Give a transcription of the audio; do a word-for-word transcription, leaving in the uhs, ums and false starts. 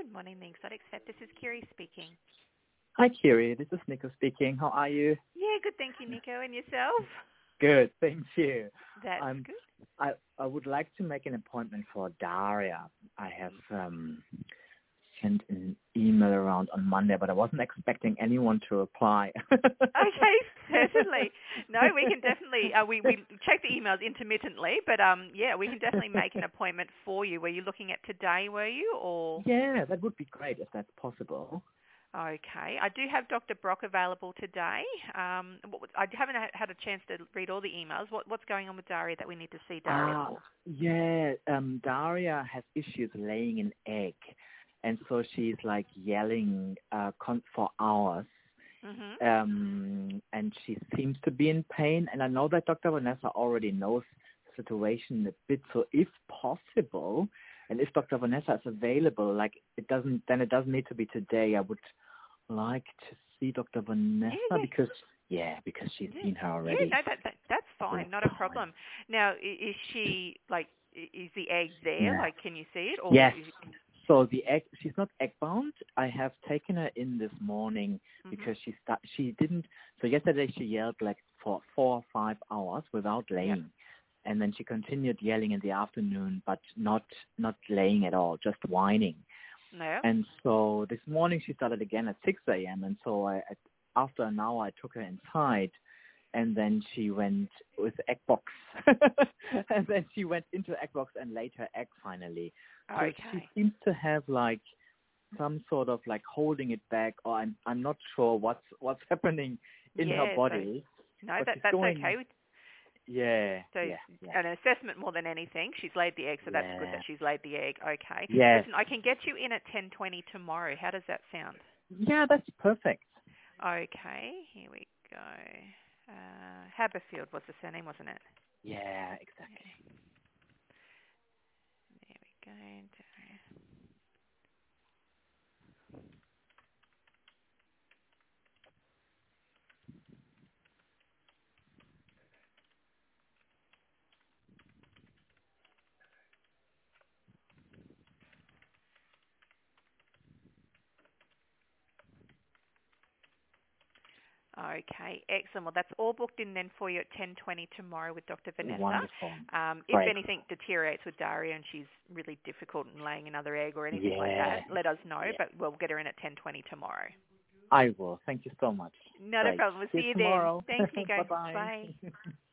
Good morning, the Exotic Vet. This is Kiri speaking. Hi, Kiri. This is Nico speaking. How are you? Yeah, good. Thank you, Nico. And yourself? Good, thank you. That's Um, good. I I would like to make an appointment for Daria. I have um, sent an email around on Monday, but I wasn't expecting anyone to reply. Okay, certainly. No, we can definitely, uh, we, we check the emails intermittently, but um, yeah, we can definitely make an appointment for you. Were you looking at today, were you? Or Yeah, that would be great if that's possible. Okay. I do have Doctor Brock available today. Um, what- I haven't ha- had a chance to read all the emails. What, what's going on with Daria that we need to see Daria Ah, for? yeah. Um, Daria has issues laying an egg, and so she's like yelling uh, con- for hours. Mm-hmm. Um, and she seems to be in pain. And I know that Doctor Vanessa already knows the situation a bit. So if possible, and if Doctor Vanessa is available, like it doesn't, then it doesn't need to be today. I would like to see Doctor Vanessa Yeah, yeah. because, yeah, because she's Yeah, seen her yeah, already. no, that, that that's So fine, that's not a fine. problem. Now, i- is she like, i- is the egg there? Yeah. Like, can you see it? Or Yes. is, So the egg, she's not egg bound. I have taken her in this morning mm-hmm. because she sta- she didn't. So yesterday she yelled like for four or five hours without Yeah. laying, and then she continued yelling in the afternoon, but not not laying at all, just whining. No. And so this morning she started again at six a.m. And so I, at, after an hour I took her inside, and then she went with the egg box, and then she went into the egg box and laid her egg finally. So Okay. she seems to have like some sort of like holding it back, or I'm I'm not sure what's what's happening in her Yeah. So body, no, but that she's that's going. okay. Yeah, So yeah, yeah, an assessment more than anything. She's laid the egg, so that's good yeah. that she's laid the egg. Okay. Yes, Listen, I can get you in at ten twenty tomorrow. How does that sound? yeah, that's perfect. Okay. Here we go. Uh, Haberfield was the surname, wasn't it? Yeah, exactly. Yeah. There we go. Okay, excellent. Well, that's all booked in then for you at ten twenty tomorrow with Doctor Vanessa. Wonderful. Um, if Great. anything deteriorates with Daria and she's really difficult in laying another egg or anything like Yeah, that, let us know, yeah. but we'll get her in at ten twenty tomorrow. I will. Thank you so much. Not a Great. problem. We'll See see you you then. tomorrow. Thanks, Nico. Bye-bye. Bye.